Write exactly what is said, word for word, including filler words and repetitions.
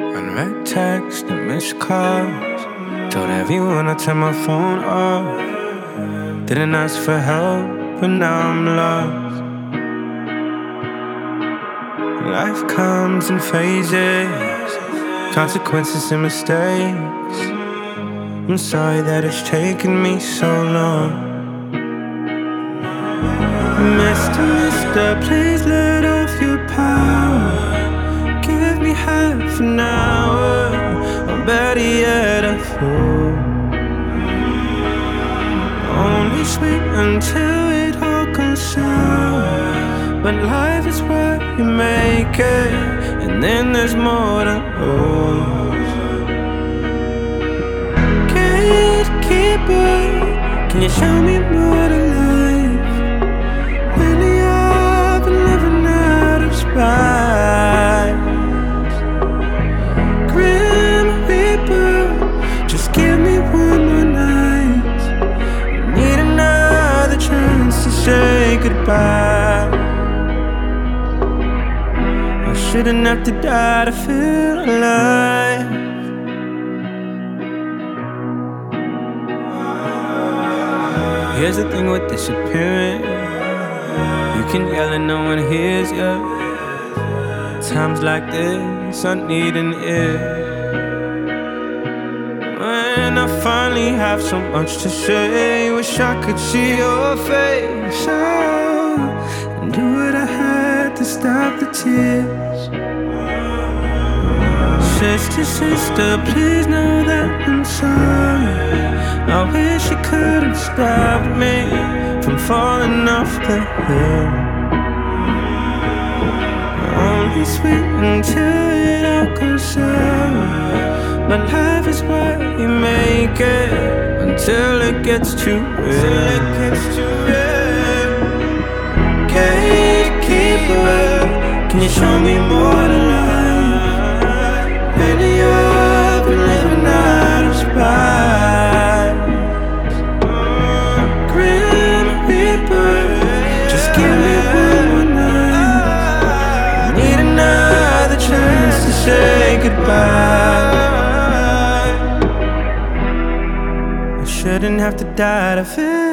Unread text and missed calls. Told everyone I turned my phone off. Didn't ask for help, but now I'm lost. Life comes in phases, consequences and mistakes. I'm sorry that it's taken me so long. Mister, Mister, please let off your power. Give me half an hour, or better yet, a full. Only sweet until it all goes sour. But life is what you make it, and then there's more to lose. Gatekeeper, can you show me more to life? Lately I've been living out of spite. Grim Reaper, just give me one more night. I need another chance to say goodbye. I shouldn't have to die to feel alive. Here's the thing with disappearing, you can yell and no one hears you. Times like this, I need an ear. When I finally have so much to say, wish I could see your face, oh, and do what I had to stop the tears. Sister, sister, please know that I'm sorry. I wish you could have stopped me from falling off the hill. Only sweet until it all goes sour. But life is what you make it, until it gets too real. Gatekeeper, can you show me more to life? Lately I've been living out of spite. Grim Reaper, just give me one more night. I need another chance to say goodbye. I shouldn't have to die to feel